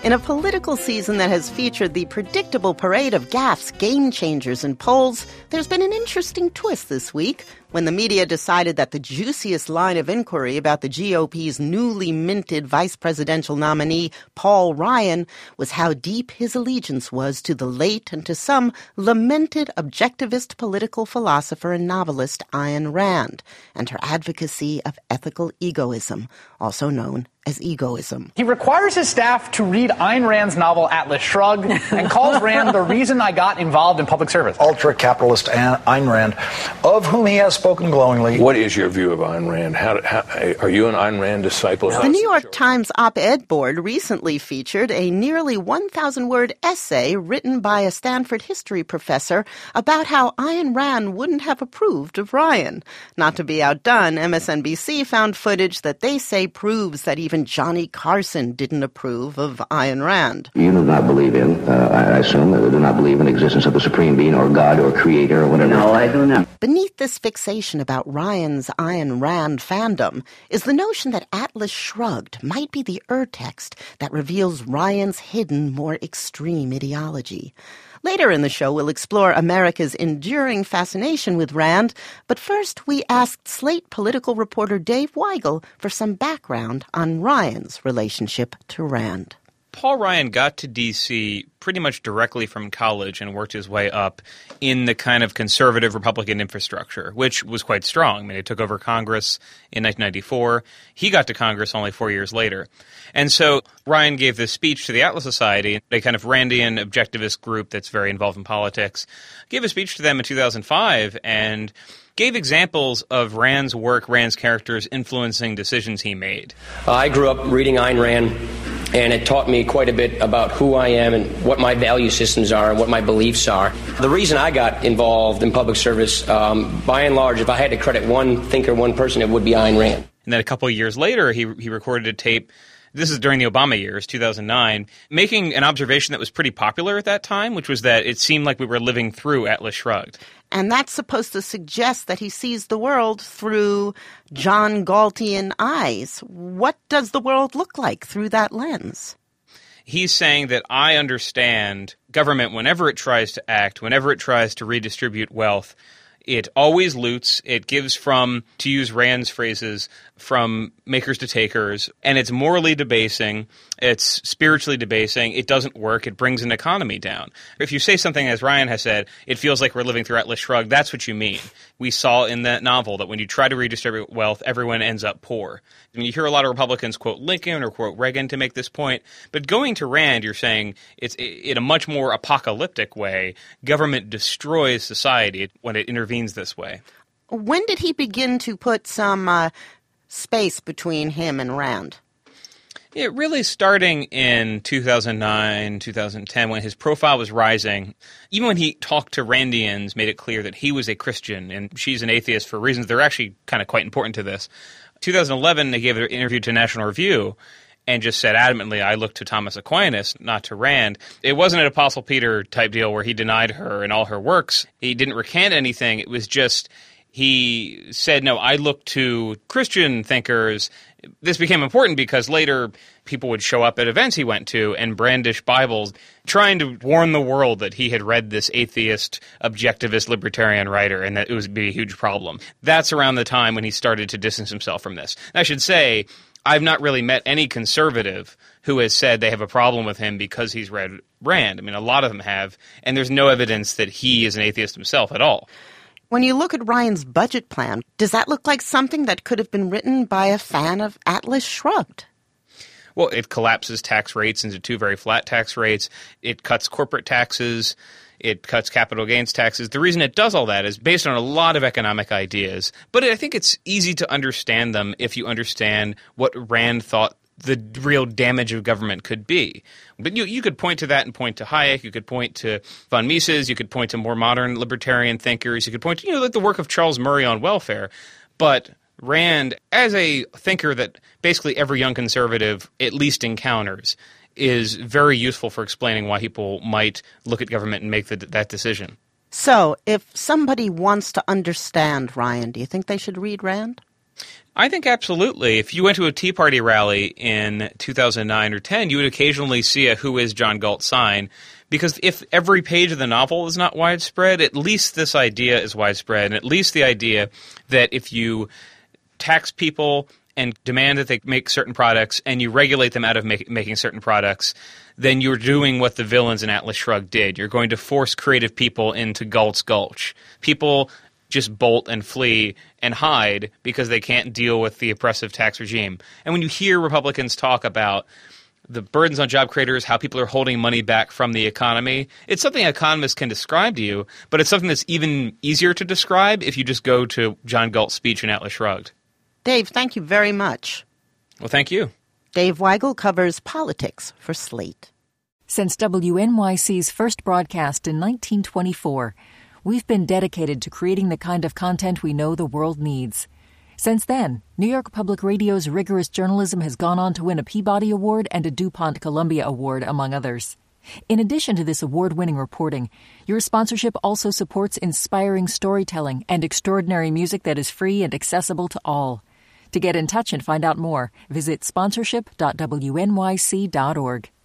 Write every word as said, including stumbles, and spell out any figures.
In a political season that has featured the predictable parade of gaffes, game changers, and polls, there's been an interesting twist this week when the media decided that the juiciest line of inquiry about the G O P's newly minted vice presidential nominee, Paul Ryan, was how deep his allegiance was to the late and to some lamented objectivist political philosopher and novelist Ayn Rand, and her advocacy of ethical egoism, also known as egoism. He requires his staff to read Ayn Rand's novel Atlas Shrugged and calls Rand the reason I got involved in public service. Ultra-capitalist Ayn Rand, of whom he has spoken glowingly. What is your view of Ayn Rand? How, how, are you an Ayn Rand disciple? The New York Times op-ed board recently featured a nearly one thousand word essay written by a Stanford history professor about how Ayn Rand wouldn't have approved of Ryan. Not to be outdone, M S N B C found footage that they say proves that even Johnny Carson didn't approve of Ayn Rand. You do not believe in, uh, I assume, uh, do not believe in the existence of the supreme being or God or creator or whatever. No, I do not. Beneath this fixation about Ryan's Ayn Rand fandom is the notion that Atlas Shrugged might be the ur-text that reveals Ryan's hidden, more extreme ideology. Later in the show, we'll explore America's enduring fascination with Rand, but first we asked Slate political reporter Dave Weigel for some background on Ryan's relationship to Rand. Paul Ryan got to D C pretty much directly from college and worked his way up in the kind of conservative Republican infrastructure, which was quite strong. I mean, he took over Congress in nineteen ninety-four. He got to Congress only four years later. And so Ryan gave this speech to the Atlas Society, a kind of Randian objectivist group that's very involved in politics, gave a speech to them in two thousand five and gave examples of Rand's work, Rand's characters influencing decisions he made. I grew up reading Ayn Rand, and it taught me quite a bit about who I am and what my value systems are and what my beliefs are. The reason I got involved in public service, um, by and large, if I had to credit one thinker, one person, it would be Ayn Rand. And then a couple of years later, he he recorded a tape. This is during the Obama years, two thousand nine, making an observation that was pretty popular at that time, which was that it seemed like we were living through Atlas Shrugged. And that's supposed to suggest that he sees the world through John Galtian eyes. What does the world look like through that lens? He's saying that I understand government whenever it tries to act, whenever it tries to redistribute wealth. It always loots. It gives from, to use Rand's phrases, from makers to takers, and it's morally debasing. It's spiritually debasing. It doesn't work. It brings an economy down. If you say something, as Ryan has said, it feels like we're living through Atlas Shrugged, that's what you mean. We saw in that novel that when you try to redistribute wealth, everyone ends up poor. I mean, you hear a lot of Republicans quote Lincoln or quote Reagan to make this point, but going to Rand, you're saying it's in a much more apocalyptic way. Government destroys society when it intervenes this way. When did he begin to put some uh, space between him and Rand? Yeah, really starting in two thousand nine, two thousand ten, when his profile was rising. Even when he talked to Randians, made it clear that he was a Christian and she's an atheist for reasons that are actually kind of quite important to this. two thousand eleven, he gave an interview to National Review and just said adamantly, I look to Thomas Aquinas, not to Rand. It wasn't an Apostle Peter type deal where he denied her and all her works. He didn't recant anything. It was just he said, no, I look to Christian thinkers. This became important because later people would show up at events he went to and brandish Bibles, trying to warn the world that he had read this atheist, objectivist, libertarian writer and that it would be a huge problem. That's around the time when he started to distance himself from this. I should say, I've not really met any conservative who has said they have a problem with him because he's read Rand. I mean, a lot of them have, and there's no evidence that he is an atheist himself at all. When you look at Ryan's budget plan, does that look like something that could have been written by a fan of Atlas Shrugged? Well, it collapses tax rates into two very flat tax rates. It cuts corporate taxes. It cuts capital gains taxes. The reason it does all that is based on a lot of economic ideas. But I think it's easy to understand them if you understand what Rand thought the real damage of government could be. But you you could point to that and point to Hayek. You could point to von Mises. You could point to more modern libertarian thinkers. You could point to, you know, like the work of Charles Murray on welfare. But Rand, as a thinker that basically every young conservative at least encounters, is very useful for explaining why people might look at government and make the, that decision. So if somebody wants to understand Ryan, do you think they should read Rand? I think absolutely. If you went to a Tea Party rally in two thousand nine or ten, you would occasionally see a "Who is John Galt" sign, because if every page of the novel is not widespread, at least this idea is widespread, and at least the idea that if you tax people and demand that they make certain products and you regulate them out of make, making certain products, then you're doing what the villains in Atlas Shrugged did. You're going to force creative people into Galt's Gulch. People just bolt and flee and hide because they can't deal with the oppressive tax regime. And when you hear Republicans talk about the burdens on job creators, how people are holding money back from the economy, it's something economists can describe to you, but it's something that's even easier to describe if you just go to John Galt's speech in Atlas Shrugged. Dave, thank you very much. Well, thank you. Dave Weigel covers politics for Slate. Since W N Y C's first broadcast in nineteen twenty-four, we've been dedicated to creating the kind of content we know the world needs. Since then, New York Public Radio's rigorous journalism has gone on to win a Peabody Award and a DuPont Columbia Award, among others. In addition to this award-winning reporting, your sponsorship also supports inspiring storytelling and extraordinary music that is free and accessible to all. To get in touch and find out more, visit sponsorship dot w n y c dot org.